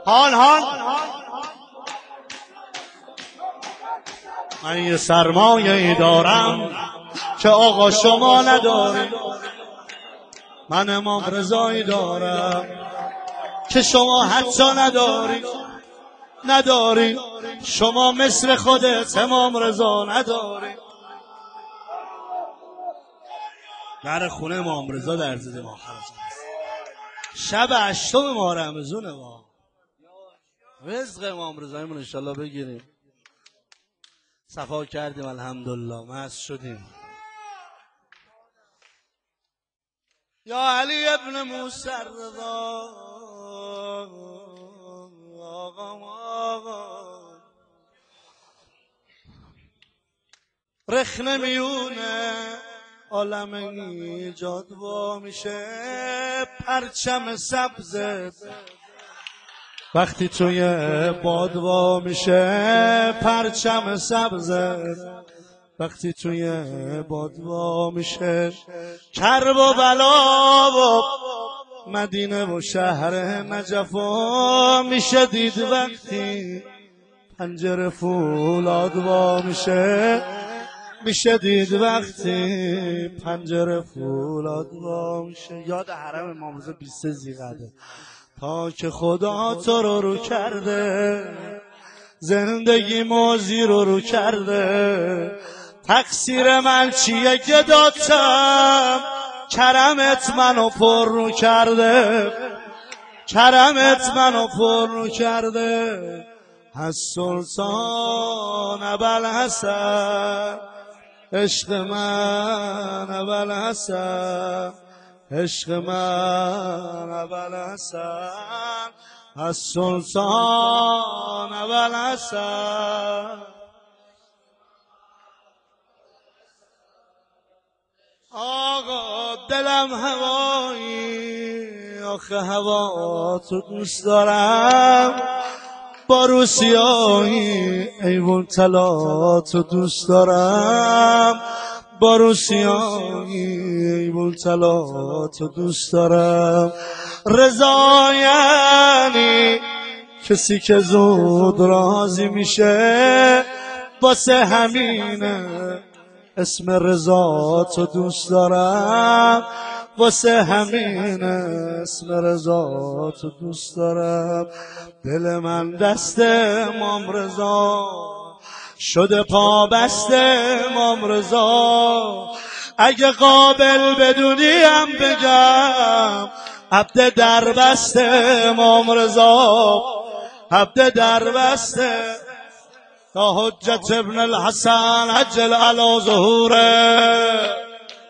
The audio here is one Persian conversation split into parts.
هان من یه سرمایه ای دارم که آقا شما نداری، من امام رضایی دارم که شما حتی نداری شما مثل خودت امام رضا نداری. در خونه امام رضا در زده ما شب 8 ماه رمضونه ما رزق امام رضایمون انشالله بگیریم. صفا کردیم الحمدلله، مست شدیم. یا علی ابن موسی رضا آقا رخنه میونه عالم ایجاد وا میشه، پرچم سبزت وقتی توی باد وا میشه، پرچم سبزت وقتی توی باد وا میشه، کرب و بلا و مدینه و شهر نجف میشه دید وقتی پنجره فولاد وا میشه دید وقتی پنجره فولاد وا میشه. یاد حرم امام رضا 23 ذیقعده تا که خدا تو رو کرده، زندگی موزی رو کرده، تقصیر من چیه که دادم، کرمت منو پر رو کرده، کرمت منو پر رو کرده. از سلطان ابوالحسن عشق من ابوالحسن، عشق من ابوالحسن، از سلطان ابوالحسن. آقا دلم هوایی، آخه هوا تو دوست دارم، با روسیایی ایوون طلا تو دوست دارم، با روسیایی ایوون طلا تو دوست دارم. رضا یعنی کسی که زود راضی میشه، واسه همینه اسم رضا تو دوست دارم، واسه همین اسم رضا تو دوست دارم. دل من دست امام رضا شده پا بست امام رضا، اگه قابل بدونیم بگم عبد در بست امام رضا، عبد در بست تا حجت ابن الحسن عجل علی ظهوره.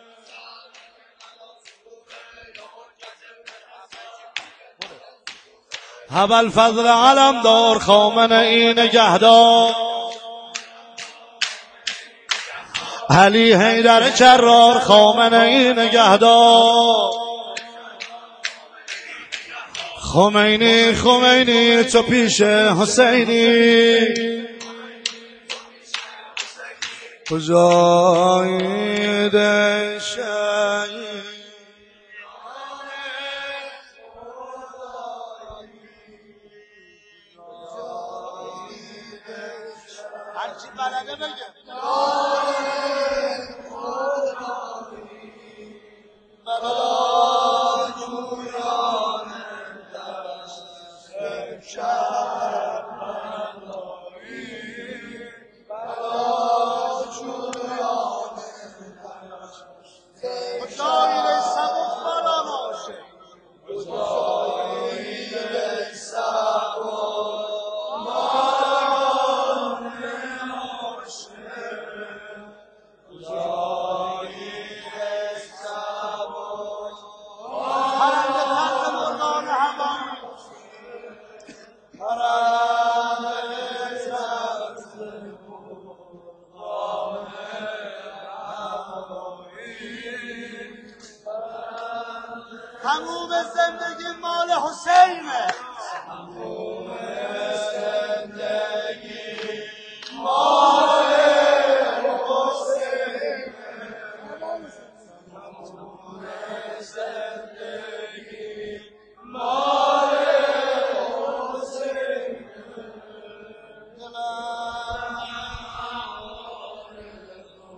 ابوالفضل علمدار خامنه‌ای نگهدار، علی حیدر کرار خامنه‌ای نگهدار، خمینی تو پیش حسینی، کجایی دشایی هرچی بلده بگه تموم زندگی مال حسینه، تموم زندگی مال حسینه، تموم زندگی مال حسینه. الله